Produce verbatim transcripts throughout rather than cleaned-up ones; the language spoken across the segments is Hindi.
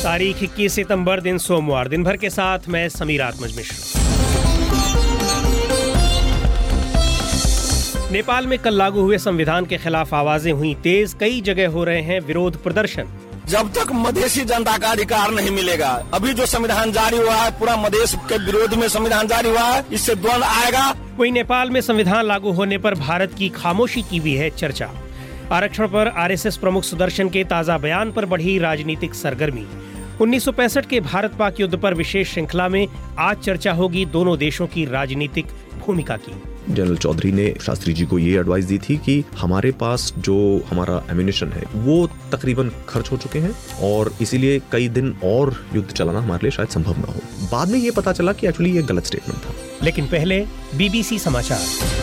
तारीख इक्कीस सितंबर, दिन सोमवार। दिन भर के साथ मैं समीर आत्मज मिश्र। नेपाल में कल लागू हुए संविधान के खिलाफ आवाजें हुई तेज। कई जगह हो रहे हैं विरोध प्रदर्शन। जब तक मधेसी जनता का अधिकार नहीं मिलेगा, अभी जो संविधान जारी हुआ है पूरा मधेश के विरोध में संविधान जारी हुआ है, इससे द्वंद आएगा। वहीं नेपाल में संविधान लागू होने पर भारत की खामोशी की भी है चर्चा। आरक्षण पर आरएसएस प्रमुख सुदर्शन के ताजा बयान पर बढ़ी राजनीतिक सरगर्मी। उन्नीस सौ पैंसठ के भारत पाक युद्ध पर विशेष श्रृंखला में आज चर्चा होगी दोनों देशों की राजनीतिक भूमिका की। जनरल चौधरी ने शास्त्री जी को ये एडवाइस दी थी कि हमारे पास जो हमारा एम्यूनिशन है वो तकरीबन खर्च हो चुके हैं और इसीलिए कई दिन और युद्ध चलाना हमारे लिए शायद संभव ना हो। बाद में ये पता चला कि एक्चुअली ये गलत स्टेटमेंट था। लेकिन पहले बीबीसी समाचार।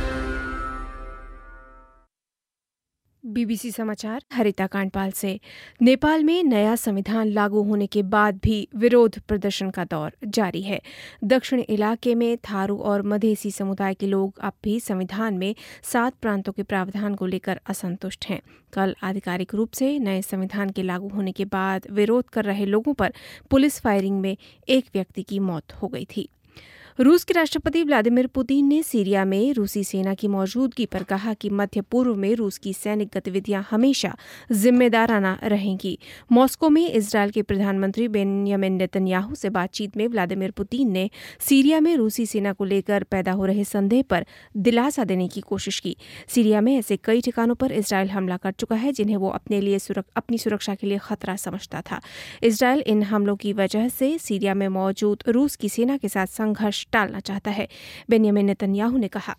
बीबीसी समाचार हरिता कांडपाल से। नेपाल में नया संविधान लागू होने के बाद भी विरोध प्रदर्शन का दौर जारी है। दक्षिण इलाके में थारू और मधेसी समुदाय के लोग अब भी संविधान में सात प्रांतों के प्रावधान को लेकर असंतुष्ट हैं। कल आधिकारिक रूप से नए संविधान के लागू होने के बाद विरोध कर रहे लोगों पर पुलिस फायरिंग में एक व्यक्ति की मौत हो गई थी। रूस के राष्ट्रपति व्लादिमीर पुतिन ने सीरिया में रूसी सेना की मौजूदगी पर कहा कि मध्य पूर्व में रूस की सैनिक गतिविधियां हमेशा जिम्मेदाराना रहेंगी। मॉस्को में इजरायल के प्रधानमंत्री बेंयामिन नेतन्याहू से बातचीत में व्लादिमीर पुतिन ने सीरिया में रूसी सेना को लेकर पैदा हो रहे संदेह पर दिलासा देने की कोशिश की। सीरिया में ऐसे कई ठिकानों पर इजरायल हमला कर चुका है जिन्हें वो अपने लिए सुरक, अपनी सुरक्षा के लिए खतरा समझता था। इजरायल इन हमलों की वजह से सीरिया में मौजूद रूस की सेना के साथ संघर्ष टालना चाहता है। बेंयामिन नेतन्याहू ने कहा,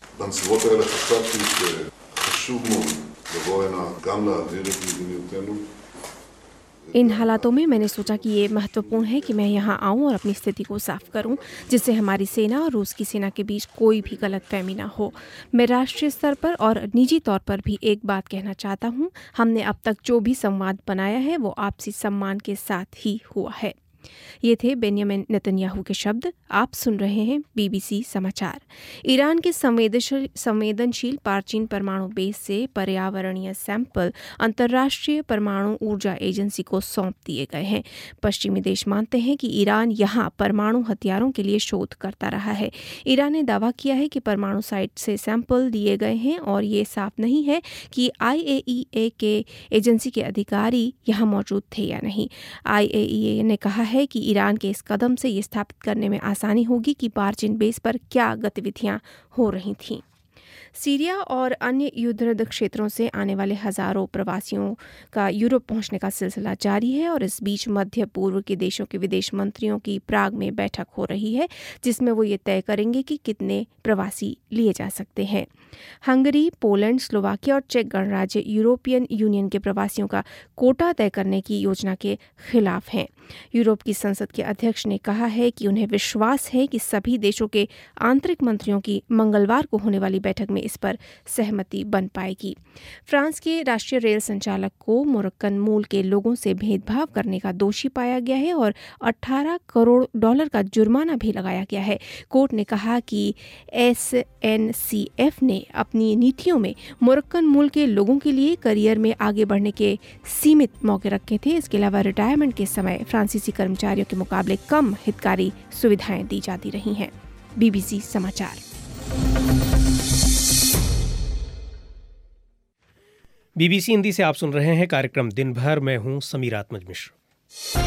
इन हालातों में मैंने सोचा कि ये महत्वपूर्ण है कि मैं यहाँ आऊँ और अपनी स्थिति को साफ करूँ, जिससे हमारी सेना और रूस की सेना के बीच कोई भी गलतफहमी न हो। मैं राष्ट्रीय स्तर पर और निजी तौर पर भी एक बात कहना चाहता हूँ, हमने अब तक जो भी संवाद बनाया है वो आपसी सम्मान के साथ ही हुआ है। ये थे बेंयामिन नेतन्याहू के शब्द। आप सुन रहे हैं बीबीसी समाचार। ईरान के संवेदनशील संवेदनशील पारचीन परमाणु बेस से पर्यावरणीय सैंपल अंतर्राष्ट्रीय परमाणु ऊर्जा एजेंसी को सौंप दिए गए हैं। पश्चिमी देश मानते हैं कि ईरान यहां परमाणु हथियारों के लिए शोध करता रहा है। ईरान ने दावा किया है कि परमाणु साइट से सैंपल दिए गए हैं और ये साफ नहीं है कि आईएईए के एजेंसी के अधिकारी यहां मौजूद थे या नहीं। आईएईए ने कहा है कि ईरान के इस कदम से ये स्थापित करने में आसानी होगी कि पारचीन बेस पर क्या गतिविधियां हो रही थीं। सीरिया और अन्य युद्धरत क्षेत्रों से आने वाले हजारों प्रवासियों का यूरोप पहुंचने का सिलसिला जारी है और इस बीच मध्य पूर्व के देशों के विदेश मंत्रियों की प्राग में बैठक हो रही है, जिसमें वो ये तय करेंगे कि कितने प्रवासी लिए जा सकते हैं। हंगरी, पोलैंड, स्लोवाकिया और चेक गणराज्य यूरोपियन यूनियन के प्रवासियों का कोटा तय करने की योजना के खिलाफ हैं। यूरोप की संसद के अध्यक्ष ने कहा है कि उन्हें विश्वास है कि सभी देशों के आंतरिक मंत्रियों की मंगलवार को होने वाली बैठक में इस पर सहमति बन पाएगी। फ्रांस के राष्ट्रीय रेल संचालक को मोरक्कन मूल के लोगों से भेदभाव करने का दोषी पाया गया है और अठारह करोड़ डॉलर का जुर्माना भी लगाया गया है। कोर्ट ने कहा कि एसएनसीएफ ने अपनी नीतियों में मोरक्कन मूल के लोगों के लिए करियर में आगे बढ़ने के सीमित मौके रखे थे। इसके अलावा रिटायरमेंट के समय फ्रांसीसी कर्मचारियों के मुकाबले कम हितकारी सुविधाएं दी जाती रही हैं। बीबीसी समाचार। बीबीसी हिंदी से आप सुन रहे हैं कार्यक्रम दिन भर। मैं हूं समीर आत्मज मिश्र।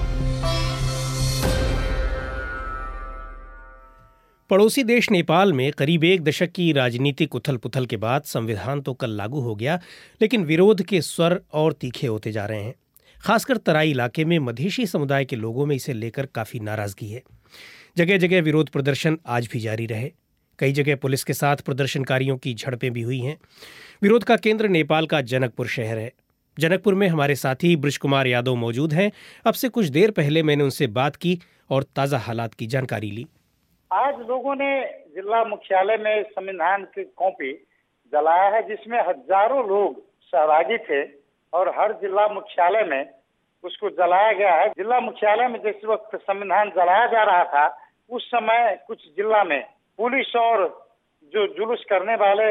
पड़ोसी देश नेपाल में करीब एक दशक की राजनीतिक उथल पुथल के बाद संविधान तो कल लागू हो गया, लेकिन विरोध के स्वर और तीखे होते जा रहे हैं। खासकर तराई इलाके में मधेसी समुदाय के लोगों में इसे लेकर काफी नाराजगी है। जगह जगह विरोध प्रदर्शन आज भी जारी रहे। कई जगह पुलिस के साथ प्रदर्शनकारियों की झड़पें भी हुई हैं। विरोध का केंद्र नेपाल का जनकपुर शहर है। जनकपुर में हमारे साथी ब्रिज कुमार यादव मौजूद हैं। अब से कुछ देर पहले मैंने उनसे बात की और ताज़ा हालात की जानकारी ली। आज लोगों ने जिला मुख्यालय में संविधान की कॉपी जलाया है, जिसमें हजारों लोग सहभागी थे और हर जिला मुख्यालय में उसको जलाया गया है। जिला मुख्यालय में जिस वक्त संविधान जलाया जा रहा था, उस समय कुछ जिला में पुलिस और जो जुलूस करने वाले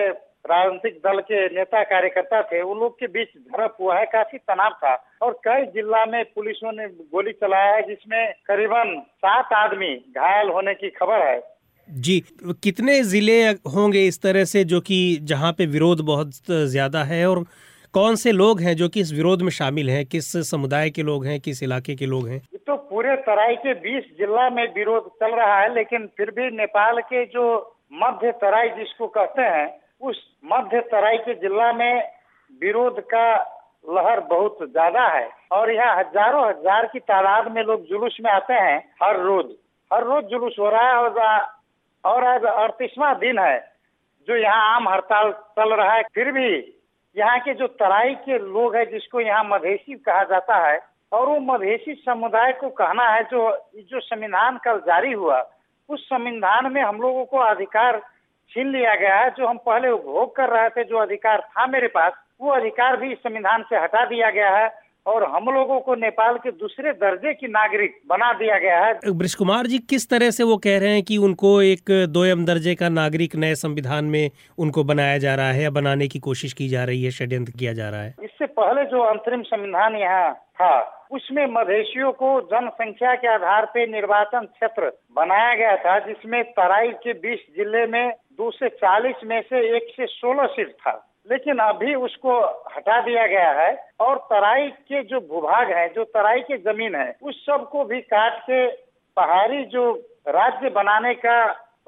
राजनीतिक दल के नेता कार्यकर्ता थे, उन लोग के बीच झड़प हुआ है, काफी तनाव था और कई जिला में पुलिसों ने गोली चलाया है, जिसमें करीबन सात आदमी घायल होने की खबर है। जी, कितने जिले होंगे इस तरह से जो कि जहां पे विरोध बहुत ज्यादा है, और कौन से लोग हैं जो कि इस विरोध में शामिल हैं, किस समुदाय के लोग हैं, किस इलाके के लोग हैं? तो पूरे तराई के बीस जिला में विरोध चल रहा है, लेकिन फिर भी नेपाल के जो मध्य तराई जिसको कहते हैं, उस मध्य तराई के जिला में विरोध का लहर बहुत ज्यादा है और यहाँ हजारों हजार की तादाद में लोग जुलूस में आते हैं। हर रोज हर रोज जुलूस हो रहा है और आज अड़तीसवां दिन है जो यहाँ आम हड़ताल चल रहा है। फिर भी यहाँ के जो तराई के लोग हैं, जिसको यहाँ मधेसी कहा जाता है, और वो मधेसी समुदाय को कहना है जो जो संविधान कल जारी हुआ, उस संविधान में हम लोगों को अधिकार छीन लिया गया है। जो हम पहले उपभोग कर रहे थे, जो अधिकार था मेरे पास, वो अधिकार भी इस संविधान से हटा दिया गया है और हम लोगों को नेपाल के दूसरे दर्जे की नागरिक बना दिया गया है। बृष कुमार जी, किस तरह से वो कह रहे हैं कि उनको एक दोयम दर्जे का नागरिक नए संविधान में उनको बनाया जा रहा है या बनाने की कोशिश की जा रही है, षड्यंत्र किया जा रहा है? इससे पहले जो अंतरिम संविधान यहाँ था, उसमें मधेशियों को जनसंख्या के आधार पे निर्वाचन क्षेत्र बनाया गया था, जिसमें तराई के बीस जिले में दो से चालीस में से एक से सोलह सीट था, लेकिन अभी उसको हटा दिया गया है और तराई के जो भूभाग है, जो तराई की जमीन है, उस सब को भी काट के पहाड़ी जो राज्य बनाने का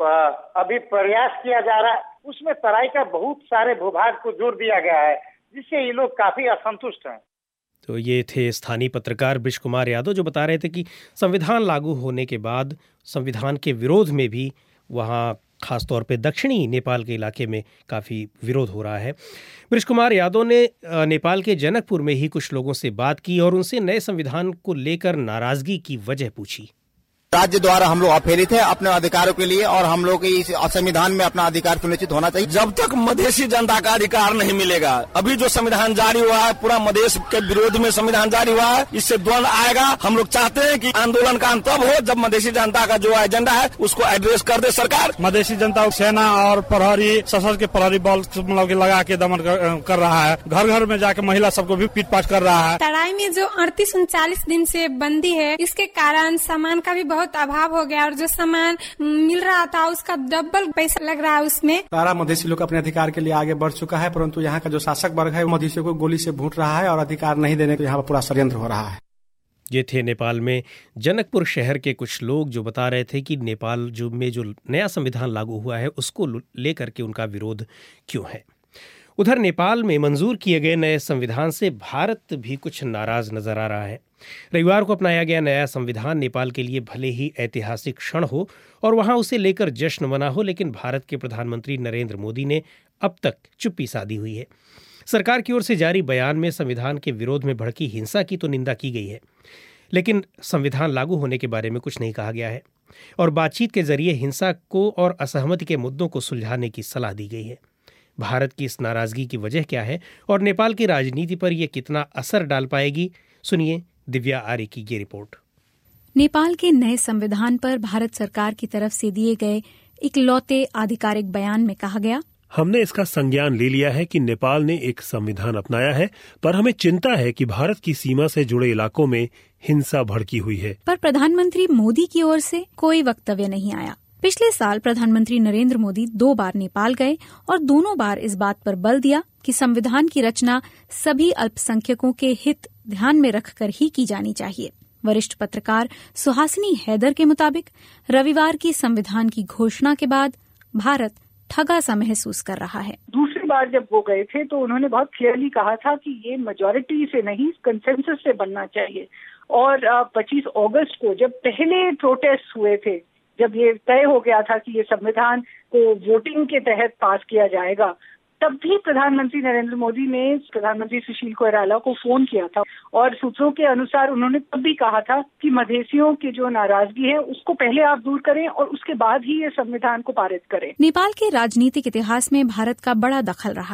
अभी प्रयास किया जा रहा है। उसमें तराई का बहुत सारे भूभाग को जोड़ दिया गया है, जिससे ये लोग काफी असंतुष्ट हैं। तो ये थे स्थानीय पत्रकार बृष कुमार यादव, जो बता रहे थे कि संविधान लागू होने के बाद संविधान के विरोध में भी वहाँ खासतौर पे दक्षिणी नेपाल के इलाके में काफ़ी विरोध हो रहा है। बृष कुमार यादव ने नेपाल के जनकपुर में ही कुछ लोगों से बात की और उनसे नए संविधान को लेकर नाराजगी की वजह पूछी। राज्य द्वारा हम लोग अपेरित है अपने अधिकारों के लिए और हम लोग इस संविधान में अपना अधिकार सुनिश्चित होना चाहिए। जब तक मधेसी जनता का अधिकार नहीं मिलेगा, अभी जो संविधान जारी हुआ है पूरा मधेश के विरोध में संविधान जारी हुआ है, इससे द्वंद आएगा। हम लोग चाहते हैं कि आंदोलन का अंत तब हो जब मधेसी जनता का जो एजेंडा है उसको एड्रेस कर दे सरकार। मधेसी जनता सेना और प्रहरी सशस्त्र के प्रहरी बल लगा के दमन कर, कर रहा है। घर घर में जाके महिला सबको भी पीट पाट कर रहा है। तराई में जो अड़तीस उनचालीस दिन से बंदी है, इसके कारण सामान का भी बहुत अभाव हो गया और जो सामान मिल रहा था उसका डबल पैसा लग रहा है उसमें। सारा मधेसी लोग अपने अधिकार के लिए आगे बढ़ चुका है, परंतु यहाँ का जो शासक वर्ग है मधेसियों को गोली से भूट रहा है और अधिकार नहीं देने को यहाँ पर पूरा षड्यंत्र हो रहा है। ये थे नेपाल में जनकपुर शहर के कुछ लोग जो बता रहे थे कि नेपाल जो में जो नया संविधान लागू हुआ है उसको लेकर के उनका विरोध क्यों है। उधर नेपाल में मंजूर किए गए नए संविधान से भारत भी कुछ नाराज नजर आ रहा है। रविवार को अपनाया गया नया संविधान नेपाल के लिए भले ही ऐतिहासिक क्षण हो और वहां उसे लेकर जश्न मना हो, लेकिन भारत के प्रधानमंत्री नरेंद्र मोदी ने अब तक चुप्पी साधी हुई है। सरकार की ओर से जारी बयान में संविधान के विरोध में भड़की हिंसा की तो निंदा की गई है, लेकिन संविधान लागू होने के बारे में कुछ नहीं कहा गया है और बातचीत के जरिए हिंसा को और असहमति के मुद्दों को सुलझाने की सलाह दी गई है। भारत की इस नाराजगी की वजह क्या है और नेपाल की राजनीति पर यह कितना असर डाल पाएगी, सुनिए दिव्या आर्य की ये रिपोर्ट। नेपाल के नए संविधान पर भारत सरकार की तरफ से दिए गए इकलौते आधिकारिक बयान में कहा गया, हमने इसका संज्ञान ले लिया है कि नेपाल ने एक संविधान अपनाया है, पर हमें चिंता है कि भारत की सीमा से जुड़े इलाकों में हिंसा भड़की हुई है। पर प्रधानमंत्री मोदी की ओर से कोई वक्तव्य नहीं आया। पिछले साल प्रधानमंत्री नरेंद्र मोदी दो बार नेपाल गए और दोनों बार इस बात पर बल दिया कि संविधान की रचना सभी अल्पसंख्यकों के हित ध्यान में रखकर ही की जानी चाहिए। वरिष्ठ पत्रकार सुहासिनी हैदर के मुताबिक रविवार की संविधान की घोषणा के बाद भारत ठगा सा महसूस कर रहा है। दूसरी बार जब वो गए थे तो उन्होंने बहुत क्लियरली कहा था कि ये मेजॉरिटी से नहीं कंसेंसस से बनना चाहिए और पच्चीस अगस्त को जब पहले प्रोटेस्ट हुए थे, जब ये तय हो गया था कि ये संविधान को वोटिंग के तहत पास किया जाएगा, तब भी प्रधानमंत्री नरेंद्र मोदी ने प्रधानमंत्री सुशील कोइराला को फोन किया था और सूत्रों के अनुसार उन्होंने तब भी कहा था कि मधेसियों की जो नाराजगी है उसको पहले आप दूर करें और उसके बाद ही ये संविधान को पारित करें। नेपाल के राजनीतिक इतिहास में भारत का बड़ा दखल रहा है।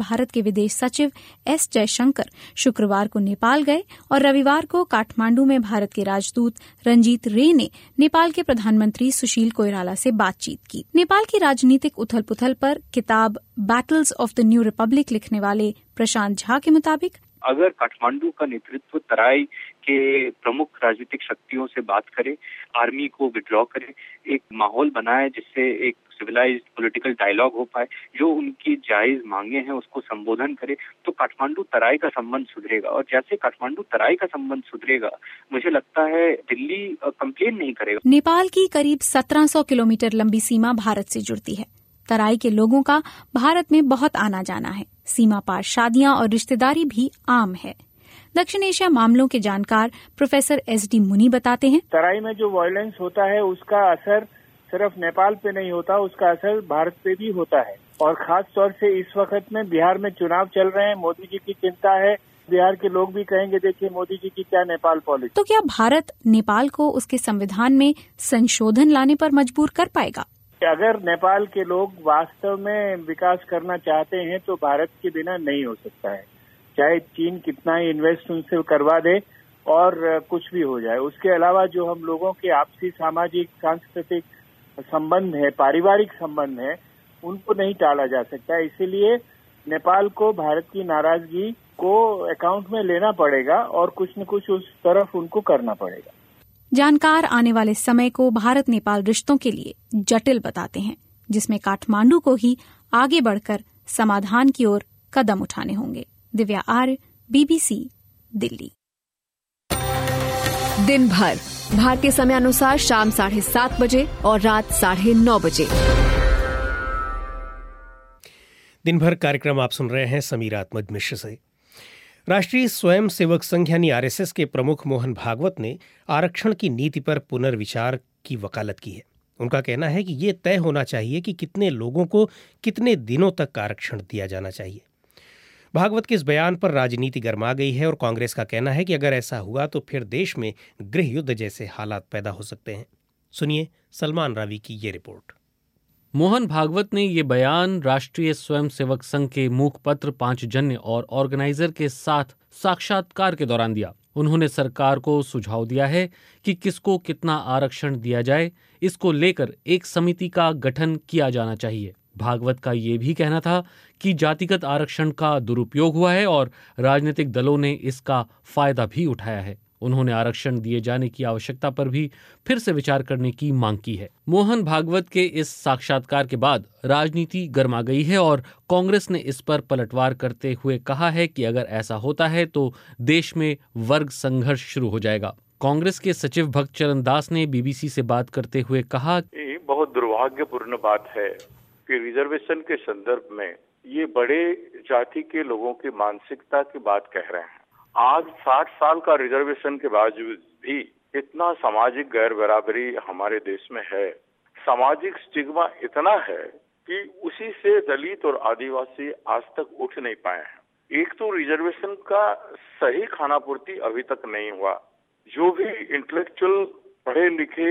भारत के विदेश सचिव एस जयशंकर शुक्रवार को नेपाल गए और रविवार को काठमांडू में भारत के राजदूत रंजीत रे ने नेपाल के प्रधानमंत्री सुशील कोइराला से बातचीत की। नेपाल की राजनीतिक उथल पुथल पर किताब Battles of the New Republic लिखने वाले प्रशांत झा के मुताबिक, अगर काठमांडू का नेतृत्व तराई के प्रमुख राजनीतिक शक्तियों से बात करे, आर्मी को विड्रॉ करे, एक माहौल बनाए जिससे एक सिविलाइज्ड पॉलिटिकल डायलॉग हो पाए, जो उनकी जायज मांगे हैं उसको संबोधन करे, तो काठमांडू तराई का संबंध सुधरेगा। और जैसे काठमांडू तराई का संबंध सुधरेगा, मुझे लगता है दिल्ली कंप्लेन नहीं करेगा। नेपाल की करीब सत्रह सौ किलोमीटर लंबी सीमा भारत से जुड़ती है। तराई के लोगों का भारत में बहुत आना जाना है। सीमा पार शादियां और रिश्तेदारी भी आम है। दक्षिण एशिया मामलों के जानकार प्रोफेसर एस डी मुनी बताते हैं, तराई में जो वायलेंस होता है उसका असर सिर्फ नेपाल पे नहीं होता, उसका असर भारत पे भी होता है। और खास तौर से इस वक्त में बिहार में चुनाव चल रहे हैं, मोदी जी की चिंता है। बिहार के लोग भी कहेंगे देखिए मोदी जी की क्या नेपाल पॉलिसी। तो क्या भारत नेपाल को उसके संविधान में संशोधन लाने पर मजबूर कर पाएगा? अगर नेपाल के लोग वास्तव में विकास करना चाहते हैं तो भारत के बिना नहीं हो सकता है, चाहे चीन कितना ही इन्वेस्ट उनसे करवा दे और कुछ भी हो जाए। उसके अलावा जो हम लोगों के आपसी सामाजिक सांस्कृतिक संबंध है, पारिवारिक संबंध है, उनको नहीं टाला जा सकता। इसीलिए नेपाल को भारत की नाराजगी को अकाउंट में लेना पड़ेगा और कुछ न कुछ उस तरफ उनको करना पड़ेगा। जानकार आने वाले समय को भारत नेपाल रिश्तों के लिए जटिल बताते हैं, जिसमें काठमांडू को ही आगे बढ़कर समाधान की ओर कदम उठाने होंगे। दिव्या आर्य, बीबीसी, दिल्ली। दिन भर भारतीय समय अनुसार शाम साढ़े सात बजे और रात साढ़े नौ बजे दिन भर कार्यक्रम आप सुन रहे हैं समीर आत्मज मिश्र से। राष्ट्रीय स्वयं सेवक संघ यानी आरएसएस के प्रमुख मोहन भागवत ने आरक्षण की नीति पर पुनर्विचार की वकालत की है। उनका कहना है कि ये तय होना चाहिए कि कितने लोगों को कितने दिनों तक आरक्षण दिया जाना चाहिए। भागवत के इस बयान पर राजनीति गर्मा गई है और कांग्रेस का कहना है कि अगर ऐसा हुआ तो फिर देश में गृह युद्ध जैसे हालात पैदा हो सकते हैं। सुनिए सलमान रावी की ये रिपोर्ट। मोहन भागवत ने ये बयान राष्ट्रीय स्वयंसेवक संघ के मुखपत्र पांचजन्य और ऑर्गेनाइजर के साथ साक्षात्कार के दौरान दिया। उन्होंने सरकार को सुझाव दिया है कि किसको कितना आरक्षण दिया जाए, इसको लेकर एक समिति का गठन किया जाना चाहिए। भागवत का ये भी कहना था कि जातिगत आरक्षण का दुरुपयोग हुआ है और राजनीतिक दलों ने इसका फायदा भी उठाया है। उन्होंने आरक्षण दिए जाने की आवश्यकता पर भी फिर से विचार करने की मांग की है। मोहन भागवत के इस साक्षात्कार के बाद राजनीति गर्मा गई है और कांग्रेस ने इस पर पलटवार करते हुए कहा है कि अगर ऐसा होता है तो देश में वर्ग संघर्ष शुरू हो जाएगा। कांग्रेस के सचिव भक्त चरण दास ने बीबीसी से बात करते हुए कहा, ये बहुत दुर्भाग्यपूर्ण बात है कि रिजर्वेशन के संदर्भ में ये बड़े जाति के लोगों की मानसिकता की बात कह रहे हैं। आज साठ साल का रिजर्वेशन के बावजूद भी इतना सामाजिक गैर बराबरी हमारे देश में है, सामाजिक स्टिग्मा इतना है कि उसी से दलित और आदिवासी आज तक उठ नहीं पाए हैं। एक तो रिजर्वेशन का सही खानापूर्ति अभी तक नहीं हुआ। जो भी इंटेलेक्चुअल पढ़े लिखे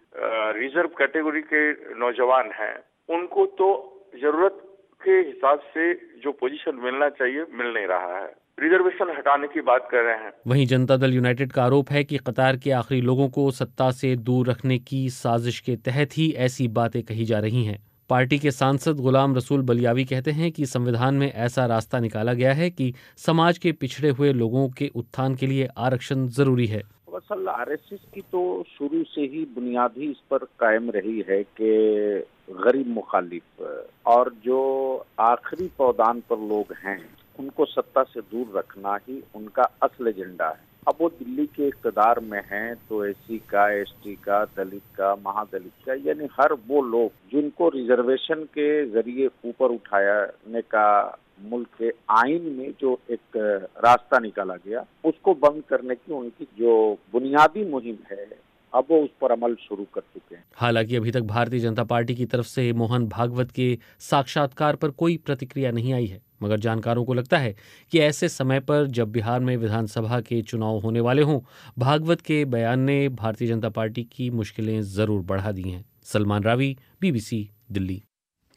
रिजर्व कैटेगरी के नौजवान हैं, उनको तो जरूरत के हिसाब से जो पोजीशन मिलना चाहिए मिल नहीं रहा है। रिजर्वेशन हटाने की बात कर रहे हैं। वहीं जनता दल यूनाइटेड का आरोप है कि कतार के आखिरी लोगों को सत्ता से दूर रखने की साजिश के तहत ही ऐसी बातें कही जा रही हैं। पार्टी के सांसद गुलाम रसूल बलियावी कहते हैं कि संविधान में ऐसा रास्ता निकाला गया है कि समाज के पिछड़े हुए लोगों के उत्थान के लिए आरक्षण जरूरी है। असल आरएसएस की तो शुरू से ही बुनियादी इस पर कायम रही है कि गरीब मुखालिफ और जो आखिरी पौदान पर लोग हैं उनको सत्ता से दूर रखना ही उनका असल एजेंडा है। अब वो दिल्ली के इक़्तिदार में हैं तो एससी का, एसटी का, दलित का, महादलित का, यानी हर वो लोग जिनको रिजर्वेशन के जरिए ऊपर उठाने का मुल्क के आइन में जो एक रास्ता निकाला गया उसको बंद करने की उनकी जो बुनियादी मुहिम है अब वो उस पर अमल शुरू कर चुके हैं। हालांकि अभी तक भारतीय जनता पार्टी की तरफ से मोहन भागवत के साक्षात्कार पर कोई प्रतिक्रिया नहीं आई है, मगर जानकारों को लगता है कि ऐसे समय पर जब बिहार में विधानसभा के चुनाव होने वाले हों, भागवत के बयान ने भारतीय जनता पार्टी की मुश्किलें जरूर बढ़ा दी हैं। सलमान रावी, बीबीसी, दिल्ली।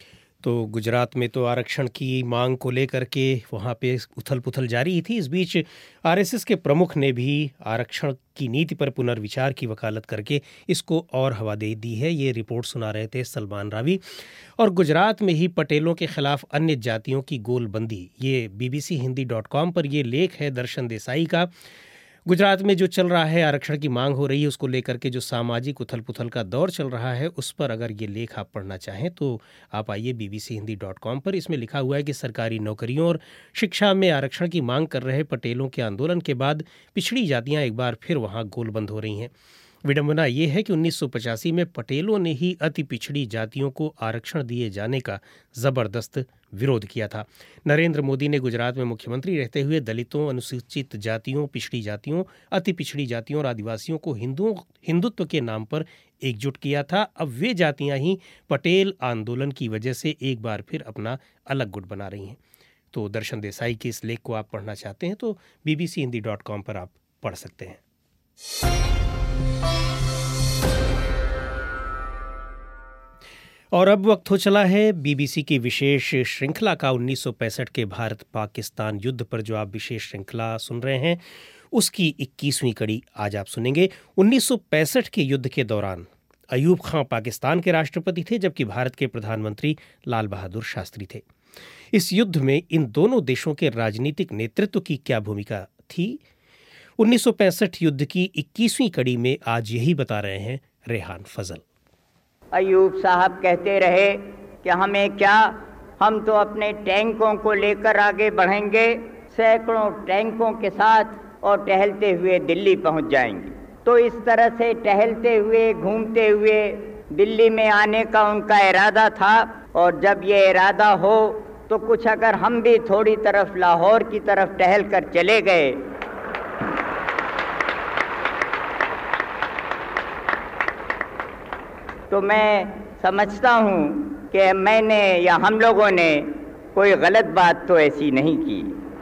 तो गुजरात में तो आरक्षण की मांग को लेकर के वहाँ पे उथल पुथल जारी थी। इस बीच आरएसएस के प्रमुख ने भी आरक्षण की नीति पर पुनर्विचार की वकालत करके इसको और हवा दे दी है। ये रिपोर्ट सुना रहे थे सलमान रावी। और गुजरात में ही पटेलों के खिलाफ अन्य जातियों की गोलबंदी, ये बीबीसी हिंदी डॉट कॉम पर ये लेख है दर्शन देसाई का। गुजरात में जो चल रहा है, आरक्षण की मांग हो रही है, उसको लेकर के जो सामाजिक उथल पुथल का दौर चल रहा है, उस पर अगर ये लेख आप पढ़ना चाहें तो आप आइए बीबीसी हिंदी डॉट कॉम पर। इसमें लिखा हुआ है कि सरकारी नौकरियों और शिक्षा में आरक्षण की मांग कर रहे पटेलों के आंदोलन के बाद पिछड़ी जातियां एक बार फिर वहां गोलबंद हो रही हैं। विडंबना ये है कि उन्नीस सौ पचासी में पटेलों ने ही अति पिछड़ी जातियों को आरक्षण दिए जाने का ज़बरदस्त विरोध किया था। नरेंद्र मोदी ने गुजरात में मुख्यमंत्री रहते हुए दलितों, अनुसूचित जातियों, पिछड़ी जातियों, अति पिछड़ी जातियों और आदिवासियों को हिंदुओं हिंदुत्व के नाम पर एकजुट किया था। अब वे जातियां ही पटेल आंदोलन की वजह से एक बार फिर अपना अलग गुट बना रही हैं। तो दर्शन देसाई के इस लेख को आप पढ़ना चाहते हैं तो बीबीसी हिंदी डॉट कॉम पर आप पढ़ सकते हैं। और अब वक्त हो चला है बीबीसी की विशेष श्रृंखला का। उन्नीस सौ पैंसठ के भारत पाकिस्तान युद्ध पर जो आप विशेष श्रृंखला सुन रहे हैं, उसकी इक्कीसवीं कड़ी आज आप सुनेंगे। उन्नीस सौ पैंसठ के युद्ध के दौरान अयूब खां पाकिस्तान के राष्ट्रपति थे, जबकि भारत के प्रधानमंत्री लाल बहादुर शास्त्री थे। इस युद्ध में इन दोनों देशों के राजनीतिक नेतृत्व की क्या भूमिका थी, उन्नीस सौ पैंसठ युद्ध की इक्कीसवीं कड़ी में आज यही बता रहे हैं रेहान फजल। अयूब साहब कहते रहे कि हमें क्या, हम तो अपने टैंकों को लेकर आगे बढ़ेंगे, सैकड़ों टैंकों के साथ, और टहलते हुए दिल्ली पहुंच जाएंगे। तो इस तरह से टहलते हुए, घूमते हुए दिल्ली में आने का उनका इरादा था। और जब ये इरादा हो तो कुछ अगर हम भी थोड़ी तरफ लाहौर की तरफ टहल कर चले गए तो मैं समझता हूँ कि मैंने या हम लोगों ने कोई गलत बात तो ऐसी नहीं की।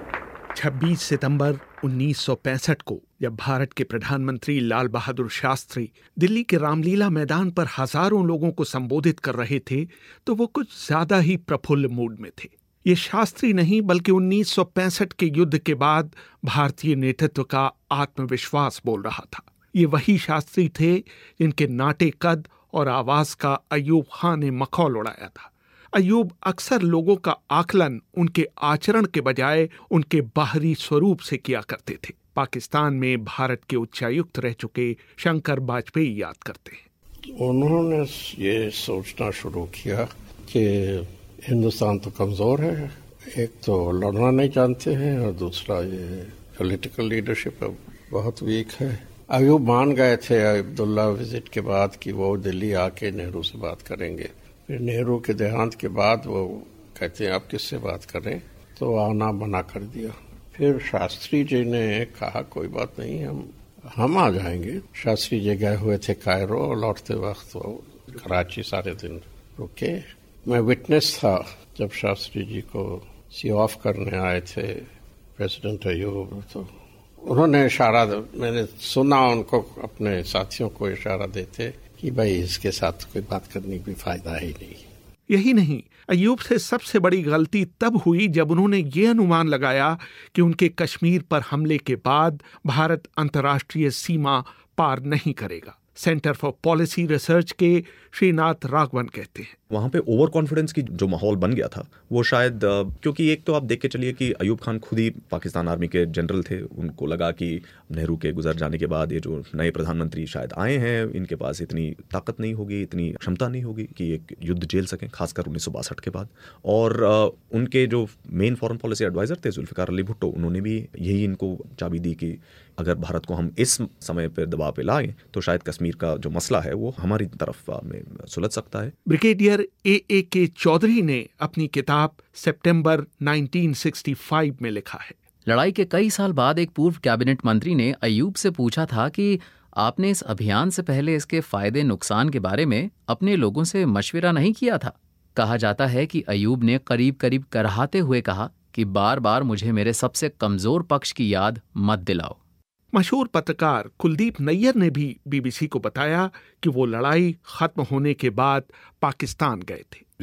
छब्बीस सितंबर उन्नीस सौ पैंसठ को जब भारत के प्रधानमंत्री लाल बहादुर शास्त्री दिल्ली के रामलीला मैदान पर हजारों लोगों को संबोधित कर रहे थे तो वो कुछ ज्यादा ही प्रफुल्ल मूड में थे। ये शास्त्री नहीं बल्कि उन्नीस सौ पैंसठ के युद्ध के बाद भारतीय नेतृत्व का आत्मविश्वास बोल रहा था। ये वही शास्त्री थे जिनके नाटे कद और आवाज का अयूब खां ने मखौल उड़ाया था। अयूब अक्सर लोगों का आकलन उनके आचरण के बजाय उनके बाहरी स्वरूप से किया करते थे। पाकिस्तान में भारत के उच्चायुक्त रह चुके शंकर वाजपेयी याद करते हैं। उन्होंने ये सोचना शुरू किया कि हिंदुस्तान तो कमजोर है, एक तो लड़ना नहीं जानते हैं और दूसरा ये पॉलिटिकल लीडरशिप बहुत वीक है। अयूब मान गए थे अब्दुल्ला विजिट के बाद कि वो दिल्ली आके नेहरू से बात करेंगे। फिर नेहरू के देहांत के बाद वो कहते हैं आप किससे बात करें, तो आना मना कर दिया। फिर शास्त्री जी ने कहा कोई बात नहीं, हम हम आ जाएंगे। शास्त्री जी गए हुए थे कायरो और लौटते वक्त वो कराची सारे दिन रुके। मैं विटनेस था जब शास्त्री जी को सी ऑफ करने आए थे प्रेसिडेंट अयूब, तो उन्होंने इशारा, मैंने सुना उनको अपने साथियों को इशारा देते कि भाई इसके साथ कोई बात करने की फायदा ही नहीं। यही नहीं, अयूब से सबसे बड़ी गलती तब हुई जब उन्होंने ये अनुमान लगाया कि उनके कश्मीर पर हमले के बाद भारत अंतर्राष्ट्रीय सीमा पार नहीं करेगा। सेंटर फॉर पॉलिसी रिसर्च के श्रीनाथ राघवन कहते हैं वहाँ पे ओवर कॉन्फिडेंस की जो माहौल बन गया था वो शायद, क्योंकि एक तो आप देख के चलिए कि अयूब खान खुद ही पाकिस्तान आर्मी के जनरल थे। उनको लगा कि नेहरू के गुजर जाने के बाद ये जो नए प्रधानमंत्री शायद आए हैं, इनके पास इतनी ताकत नहीं होगी, इतनी क्षमता नहीं होगी कि एक युद्ध झेल सकें, खासकर उन्नीस सौ बासठ के बाद। और उनके जो मेन फॉरेन पॉलिसी एडवाइजर थे जुल्फिकार अली भुट्टो, उन्होंने भी यही इनको चाबी दी कि अगर भारत को हम इस समय पर दबाव पे लाएं तो शायद कश्मीर का जो मसला है वो हमारी तरफ में सुलझ सकता है। ब्रिगेडियर ए ए के चौधरी ने अपनी किताब सितंबर उन्नीस सौ पैंसठ में लिखा है, लड़ाई के कई साल बाद एक पूर्व कैबिनेट मंत्री ने अयूब से पूछा था कि आपने इस अभियान से पहले इसके फायदे नुकसान के बारे में अपने लोगों से मशविरा नहीं किया था। कहा जाता है कि अयूब ने करीब करीब कराहते हुए कहा कि बार बार मुझे मेरे सबसे कमजोर पक्ष की याद मत दिलाओ। मशहूर पत्रकार कुलदीप नैयर ने भी बीबीसी को बताया कि वो लड़ाई खत्म होने के बाद पाकिस्तान गए थे।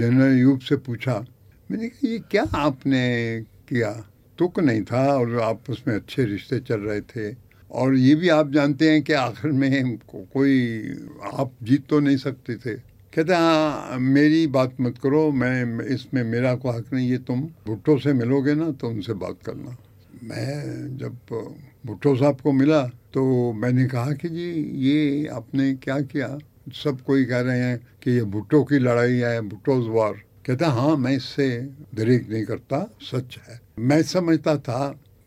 जनरल अयूब से पूछा, मैंने कहा ये क्या आपने किया? तुक नहीं था और आपस में अच्छे रिश्ते चल रहे थे, और ये भी आप जानते हैं कि आखिर में को, कोई आप जीत तो नहीं सकते थे। कहते हाँ मेरी बात मत करो, मैं इसमें मेरा कोई हक नहीं है, तुम भुट्टो से मिलोगे ना तो उनसे बात करना। मैं जब भुट्टो साहब को मिला तो मैंने कहा कि जी ये आपने क्या किया? सब कोई कह रहे हैं कि ये भुट्टो की लड़ाई है, भुट्टोज वार। कहता हाँ मैं इससे दरेक नहीं करता, सच है। मैं समझता था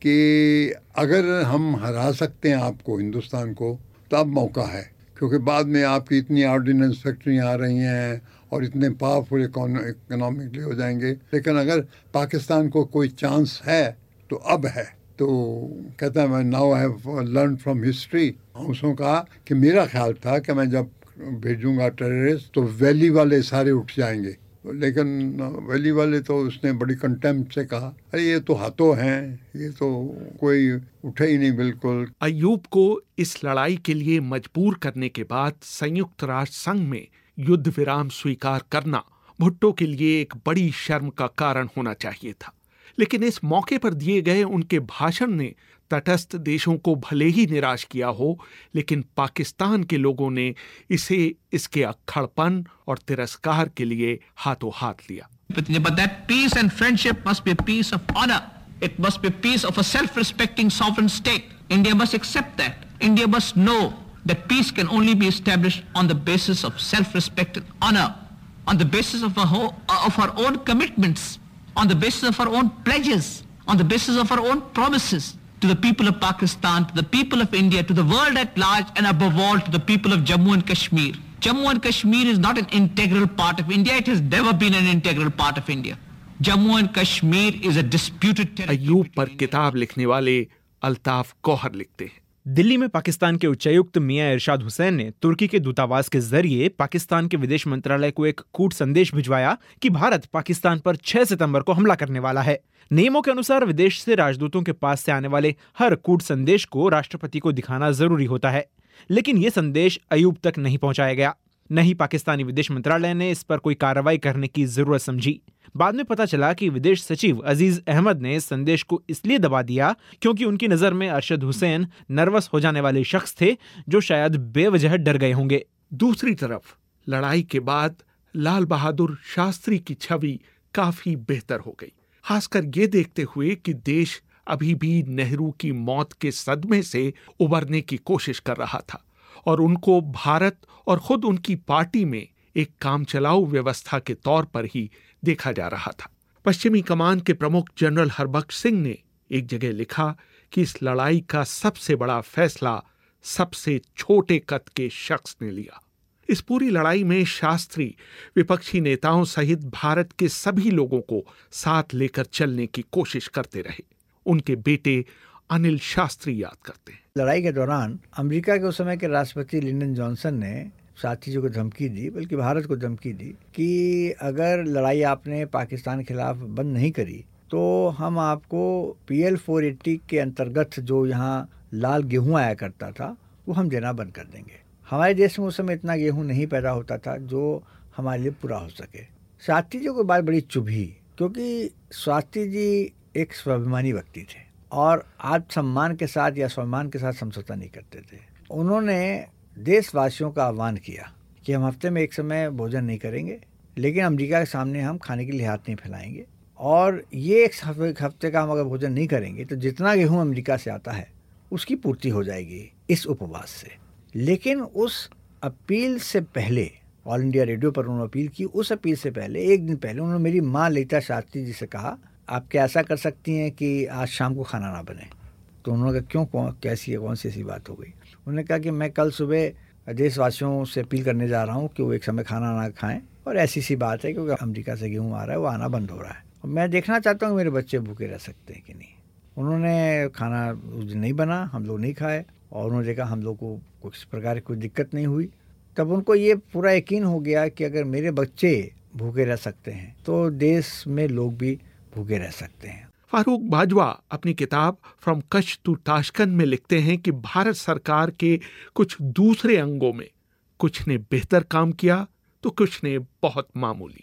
कि अगर हम हरा सकते हैं आपको, हिंदुस्तान को, तो अब मौका है, क्योंकि बाद में आपकी इतनी ऑर्डिनेंस फैक्ट्रियाँ आ रही हैं और इतने पावरफुल इकोनॉमिकली हो जाएंगे, लेकिन अगर पाकिस्तान को कोई चांस है तो अब है। तो कहता है मैं now I have learn from history. उसने कहा कि मेरा ख्याल था कि मैं जब भेजूंगा टेररिस्ट तो वैली वाले सारे उठ जाएंगे, लेकिन वैली वाले तो उसने बड़ी कंटेम्प्ट से कहा अरे ये तो हाथों हैं, ये तो कोई उठे ही नहीं बिल्कुल। अयूब को इस लड़ाई के लिए मजबूर करने के बाद संयुक्त राष्ट्र संघ में युद्ध विराम स्वीकार करना भुट्टो के लिए एक बड़ी शर्म का कारण होना चाहिए था, लेकिन इस मौके पर दिए गए उनके भाषण ने तटस्थ देशों को भले ही निराश किया हो, लेकिन पाकिस्तान के लोगों ने इसे इसके अक्खड़पन और तिरस्कार के लिए हाथों हाथ लिया। But that peace and friendship must be a peace of honor. It must be a peace of a self-respecting sovereign state. India must accept that. India must know that peace can only be established on the basis of self-respect and honor, on the basis of our, whole, of our own commitments, on the basis of our own pledges, on the basis of our own promises to the people of Pakistan, to the people of India, to the world at large, and above all to the people of Jammu and Kashmir. Jammu and Kashmir is not an integral part of India. It has never been an integral part of India. Jammu and Kashmir is a disputed territory. Ayub पर किताब लिखने वाले अल्ताफ गौहर लिखते हैं, दिल्ली में पाकिस्तान के उच्चायुक्त मियां इरशाद हुसैन ने तुर्की के दूतावास के जरिए पाकिस्तान के विदेश मंत्रालय को एक कूट संदेश भिजवाया कि भारत पाकिस्तान पर छह सितंबर को हमला करने वाला है। नियमों के अनुसार विदेश से राजदूतों के पास से आने वाले हर कूट संदेश को राष्ट्रपति को दिखाना जरूरी होता है, लेकिन ये संदेश अयूब तक नहीं पहुंचाया गया। नहीं पाकिस्तानी विदेश मंत्रालय ने इस पर कोई कार्रवाई करने की जरूरत समझी। बाद में पता चला कि विदेश सचिव अजीज अहमद ने इस संदेश को इसलिए दबा दिया क्योंकि उनकी नजर में अरशद हुसैन नर्वस हो जाने वाले शख्स थे जो शायद बेवजह डर गए होंगे। दूसरी तरफ लड़ाई के बाद लाल बहादुर शास्त्री की छवि काफी बेहतर हो गई, खासकर ये देखते हुए कि देश अभी भी नेहरू की मौत के सदमे से उबरने की कोशिश कर रहा था और उनको भारत और खुद उनकी पार्टी में एक कामचलाऊ व्यवस्था के तौर पर ही देखा जा रहा था। पश्चिमी कमान के प्रमुख जनरल हरबख्श सिंह ने एक जगह लिखा कि इस लड़ाई का सबसे बड़ा फैसला सबसे छोटे कद के शख्स ने लिया। इस पूरी लड़ाई में शास्त्री विपक्षी नेताओं सहित भारत के सभी लोगों को साथ लेकर चलने की कोशिश करते रहे। उनके बेटे अनिल शास्त्री याद करते हैं, लड़ाई के दौरान अमेरिका के उस समय के राष्ट्रपति लिंडन जॉनसन ने साथियों को धमकी दी, बल्कि भारत को धमकी दी कि अगर लड़ाई आपने पाकिस्तान के खिलाफ बंद नहीं करी तो हम आपको पी एल फोर एट्टी के अंतर्गत जो यहाँ लाल गेहूं आया करता था वो हम देना बंद कर देंगे। हमारे देश में उस समय इतना गेहूं नहीं पैदा होता था जो हमारे लिए पूरा हो सके। शास्त्री जी को बात बड़ी चुभी, क्योंकि शास्त्री जी एक स्वाभिमानी व्यक्ति थे और आत्मसम्मान के साथ या स्वाभिमान के साथ समझौता नहीं करते थे। उन्होंने देशवासियों का आह्वान किया कि हम हफ्ते में एक समय भोजन नहीं करेंगे, लेकिन अमेरिका के सामने हम खाने के लिए हाथ नहीं फैलाएंगे, और ये एक हफ्ते का हम अगर भोजन नहीं करेंगे तो जितना गेहूं अमेरिका से आता है उसकी पूर्ति हो जाएगी इस उपवास से। लेकिन उस अपील से पहले, ऑल इंडिया रेडियो पर उन्होंने अपील की, उस अपील से पहले एक दिन पहले उन्होंने मेरी माँ ललिता शास्त्री जी से कहा आप क्या ऐसा कर सकती हैं कि आज शाम को खाना ना बने। तो उन्होंने कहा क्यों, कौन कैसी है, कौन सी ऐसी बात हो गई। उन्होंने कहा कि मैं कल सुबह देशवासियों से अपील करने जा रहा हूँ कि वो एक समय खाना ना खाएं, और ऐसी सी बात है क्योंकि अमेरिका से गेहूँ आ रहा है, वो आना बंद हो रहा है, और मैं देखना चाहता हूँ मेरे बच्चे भूखे रह सकते हैं कि नहीं। उन्होंने खाना उस दिन नहीं बना, हम लोग नहीं खाए, और उन्होंने देखा हम लोग को कुछ प्रकार की कोई दिक्कत नहीं हुई। तब उनको ये पूरा यकीन हो गया कि अगर मेरे बच्चे भूखे रह सकते हैं तो देश में लोग भी भूखे रह सकते हैं। फारूक बाजवा अपनी किताब फ्रॉम कच्छ टू ताशकंद में लिखते हैं कि भारत सरकार के कुछ दूसरे अंगों में कुछ ने बेहतर काम किया तो कुछ ने बहुत मामूली।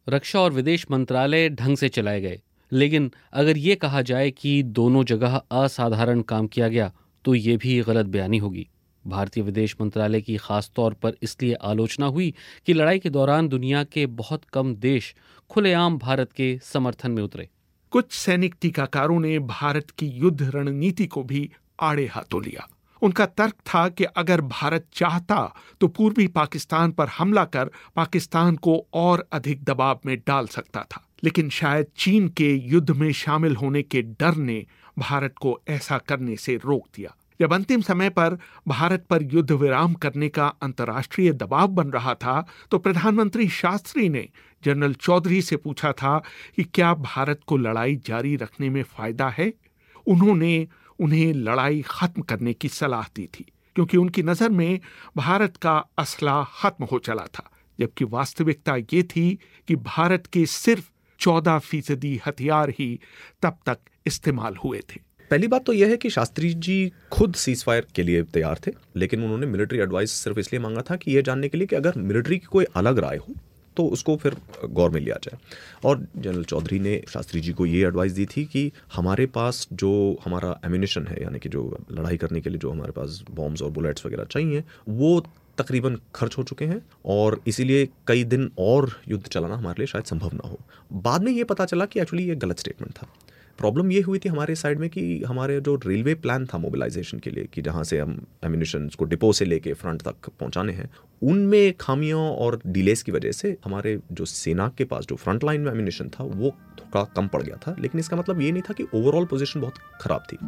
रक्षा और विदेश मंत्रालय ढंग से चलाए गए, लेकिन अगर ये कहा जाए कि दोनों जगह असाधारण काम किया गया तो ये भी गलत बयानी होगी। भारतीय विदेश मंत्रालय की खास तौर पर इसलिए आलोचना हुई कि लड़ाई के दौरान दुनिया के बहुत कम देश खुलेआम भारत के समर्थन में उतरे। कुछ सैनिक टीकाकारों ने भारत की युद्ध रणनीति को भी आड़े हाथों लिया। उनका तर्क था कि अगर भारत चाहता तो पूर्वी पाकिस्तान पर हमला कर पाकिस्तान को और अधिक दबाव में डाल सकता था, लेकिन शायद चीन के युद्ध में शामिल होने के डर ने भारत को ऐसा करने से रोक दिया। जब अंतिम समय पर भारत पर युद्ध विराम करने का अंतर्राष्ट्रीय दबाव बन रहा था तो प्रधानमंत्री शास्त्री ने जनरल चौधरी से पूछा था कि क्या भारत को लड़ाई जारी रखने में फायदा है। उन्होंने उन्हें लड़ाई खत्म करने की सलाह दी थी, क्योंकि उनकी नजर में भारत का असला खत्म हो चला था, जबकि वास्तविकता ये थी कि भारत के सिर्फ चौदह फीसदी हथियार ही तब तक इस्तेमाल हुए थे। पहली बात तो यह है कि शास्त्री जी खुद सीज फायर के लिए तैयार थे, लेकिन उन्होंने मिलिट्री एडवाइस सिर्फ इसलिए मांगा था कि यह जानने के लिए कि अगर मिलिट्री की कोई अलग राय हो तो उसको फिर गौर में लिया जाए। और जनरल चौधरी ने शास्त्री जी को ये एडवाइस दी थी कि हमारे पास जो हमारा एम्यूनिशन है, यानी कि जो लड़ाई करने के लिए जो हमारे पास बॉम्ब्स और बुलेट्स वगैरह चाहिए, वो तकरीबन खर्च हो चुके हैं और इसीलिए कई दिन और युद्ध चलाना हमारे लिए शायद संभव ना हो। बाद में ये पता चला कि एक्चुअली ये गलत स्टेटमेंट था। प्रॉब्लम ये हुई थी हमारे साइड में कि हमारे जो रेलवे प्लान था मोबिलाइजेशन के लिए, कि जहाँ से हम एम्यूनिशन को डिपो से लेके फ्रंट तक पहुँचाने हैं, उनमें खामियों और डिलेस की वजह से हमारे जो सेना के पास जो फ्रंट लाइन में एम्यूनिशन था वो थोड़ा कम पड़ गया था। लेकिन इसका मतलब ये नहीं था कि ओवरऑल पोजीशन बहुत खराब थी।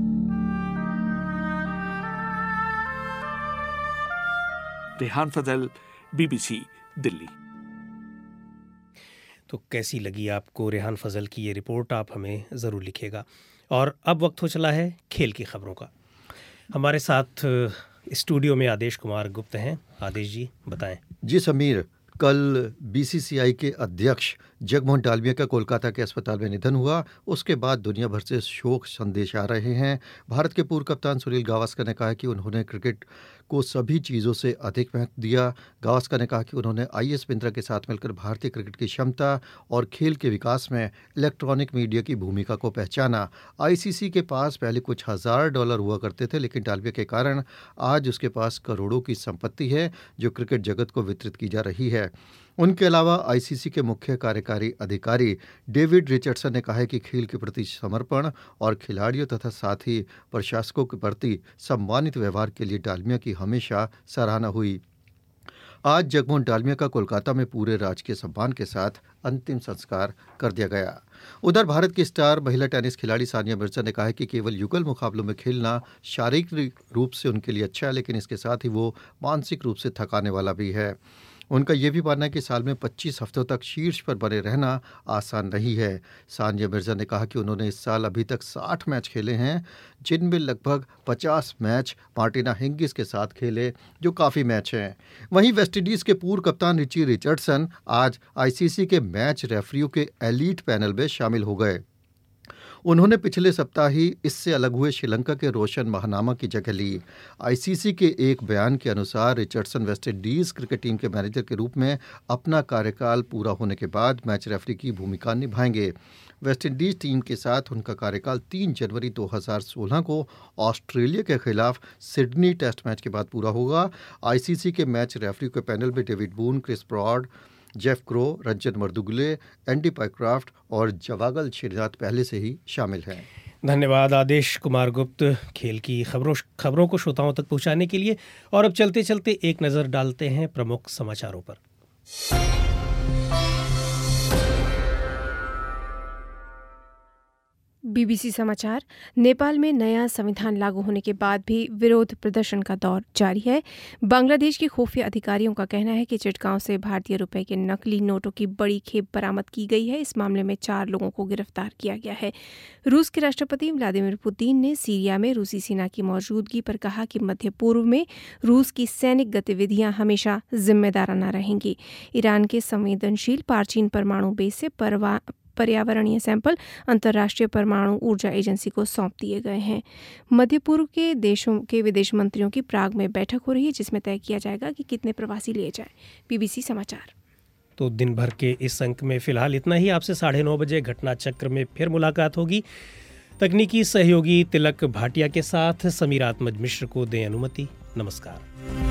रेहान फजल, बीबीसी दिल्ली। तो कैसी लगी आपको रेहान फजल की ये रिपोर्ट, आप हमें ज़रूर लिखिएगा। और अब वक्त हो चला है खेल की खबरों का। हमारे साथ स्टूडियो में आदेश कुमार गुप्त हैं। आदेश जी बताएं। जी समीर, कल बीसीसीआई के अध्यक्ष जगमोहन डालमिया का कोलकाता के अस्पताल में निधन हुआ। उसके बाद दुनिया भर से शोक संदेश आ रहे हैं। भारत के पूर्व कप्तान सुनील गावस्कर ने कहा कि उन्होंने क्रिकेट को सभी चीज़ों से अधिक महत्व दिया। गावस्कर ने कहा कि उन्होंने आई एस बिंद्रा के साथ मिलकर भारतीय क्रिकेट की क्षमता और खेल के विकास में इलेक्ट्रॉनिक मीडिया की भूमिका को पहचाना। आईसीसी के पास पहले कुछ हज़ार डॉलर हुआ करते थे, लेकिन डालमिया के कारण आज उसके पास करोड़ों की संपत्ति है जो क्रिकेट जगत को वितरित की जा रही है। उनके अलावा आईसीसी के मुख्य कार्यकारी अधिकारी डेविड रिचर्डसन ने कहा है कि खेल के प्रति समर्पण और खिलाड़ियों तथा साथी प्रशासकों के प्रति सम्मानित व्यवहार के लिए डालमिया की हमेशा सराहना हुई। आज जगमोहन डालमिया का कोलकाता में पूरे राजकीय सम्मान के साथ अंतिम संस्कार कर दिया गया। उधर भारत की स्टार महिला टेनिस खिलाड़ी सानिया मिर्जा ने कहा है कि केवल युगल मुकाबलों में खेलना शारीरिक रूप से उनके लिए अच्छा है, लेकिन इसके साथ ही वो मानसिक रूप से थकाने वाला भी है। उनका यह भी मानना है कि साल में पच्चीस हफ्तों तक शीर्ष पर बने रहना आसान नहीं है। सानिया मिर्जा ने कहा कि उन्होंने इस साल अभी तक साठ मैच खेले हैं, जिनमें लगभग पचास मैच मार्टिना हिंगिस के साथ खेले, जो काफ़ी मैच हैं। वहीं वेस्टइंडीज़ के पूर्व कप्तान रिची रिचर्डसन आज आईसीसी के मैच रेफरियों के एलीट पैनल में शामिल हो गए। उन्होंने पिछले सप्ताह ही इससे अलग हुए श्रीलंका के रोशन महानामा की जगह ली। आईसीसी के एक बयान के अनुसार रिचर्डसन वेस्टइंडीज़ क्रिकेट टीम के मैनेजर के रूप में अपना कार्यकाल पूरा होने के बाद मैच रेफरी की भूमिका निभाएंगे। वेस्टइंडीज़ टीम के साथ उनका कार्यकाल तीन जनवरी दो हज़ार सोलह को ऑस्ट्रेलिया के खिलाफ सिडनी टेस्ट मैच के बाद पूरा होगा। आईसीसी के मैच रेफरी के पैनल में David Boon, Chris Broad, Jeff Crowe, Ranjan Madugalle, Andy Pycroft और जवागल श्रीनाथ पहले से ही शामिल हैं। धन्यवाद आदेश कुमार गुप्त खेल की खबरों खबरों को श्रोताओं तक पहुंचाने के लिए। और अब चलते चलते एक नज़र डालते हैं प्रमुख समाचारों पर। बीबीसी समाचार। नेपाल में नया संविधान लागू होने के बाद भी विरोध प्रदर्शन का दौर जारी है। बांग्लादेश के खुफिया अधिकारियों का कहना है कि चिटगांव से भारतीय रुपए के नकली नोटों की बड़ी खेप बरामद की गई है। इस मामले में चार लोगों को गिरफ्तार किया गया है। रूस के राष्ट्रपति व्लादिमीर पुतिन ने सीरिया में रूसी सेना की मौजूदगी पर कहा कि मध्य पूर्व में रूस की सैनिक गतिविधियां हमेशा जिम्मेदाराना रहेंगी। ईरान के संवेदनशील पारचीन परमाणु बेस से परवा पर्यावरणीय सैंपल अंतर्राष्ट्रीय परमाणु ऊर्जा एजेंसी को सौंप दिए गए हैं। मध्य पूर्व के देशों के विदेश मंत्रियों की प्राग में बैठक हो रही है, जिसमें तय किया जाएगा कि कितने प्रवासी लिए जाएं। बीबीसी समाचार। तो दिन भर के इस अंक में फिलहाल इतना ही। आपसे साढ़े नौ बजे घटना चक्र में फिर मुलाकात होगी। तकनीकी सहयोगी तिलक भाटिया के साथ समीर आत्मज मिश्र को दें अनुमति। नमस्कार।